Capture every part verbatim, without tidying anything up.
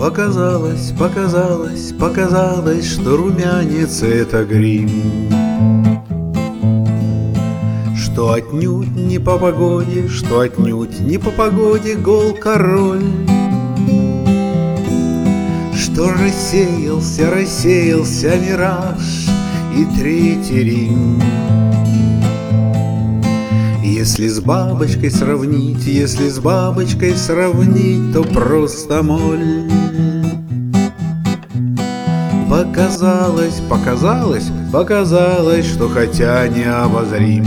Показалось, показалось, показалось, что румянец — это грим, что отнюдь не по погоде, что отнюдь не по погоде гол король, что рассеялся, рассеялся мираж и третий Рим. Если с бабочкой сравнить, если с бабочкой сравнить, то просто моль. Показалось, показалось, показалось, что хотя необозрим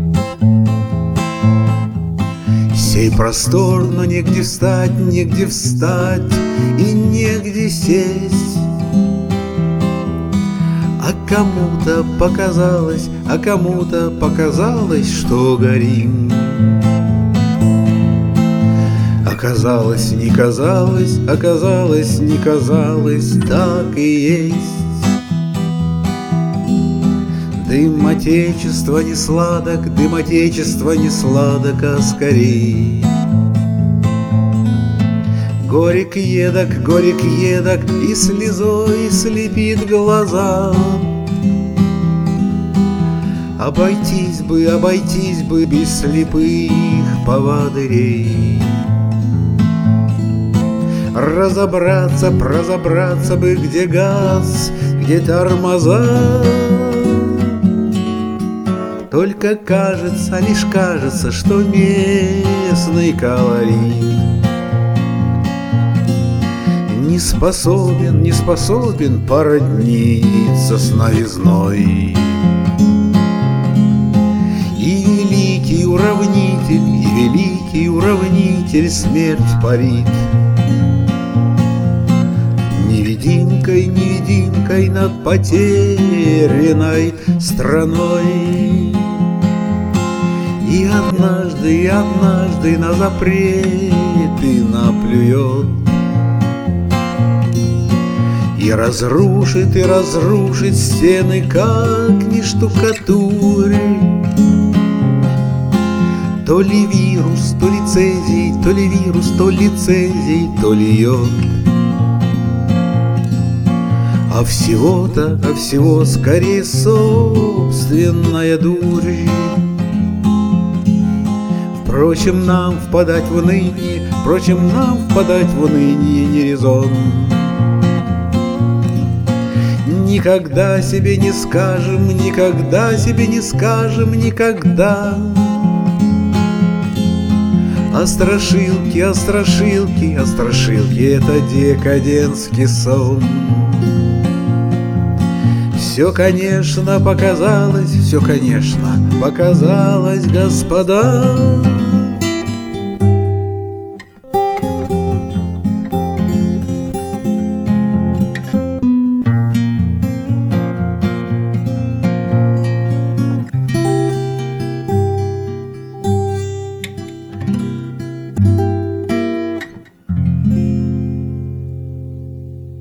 сей простор, но негде встать, негде встать и негде сесть. А кому-то показалось, а кому-то показалось, что горим. Оказалось, не казалось, оказалось, не казалось, так и есть. Дым отечества не сладок, дым отечества не сладок, а скорей горек едок, горек едок, и слезой слепит глаза. Обойтись бы, обойтись бы без слепых поводырей. Разобраться, разобраться бы, где газ, где тормоза. Только кажется, лишь кажется, что местный колорит не способен, не способен породниться с новизной. И великий уравнитель, и великий уравнитель смерть парит невидимкой, невидимкой над потерянной страной. И однажды, и однажды на запреты наплюет и разрушит, и разрушит стены, как ни штукатуры. То ли вирус, то ли цезий, то ли вирус, то ли цезий, то ли йод. А всего-то, а всего скорее собственная дурь. Впрочем, нам впадать в уныние, впрочем, нам впадать в уныние не резон. Никогда себе не скажем, никогда себе не скажем, никогда. А страшилки, а страшилки, а страшилки — это декадентский сон. Все, конечно, показалось, все, конечно, показалось, господа.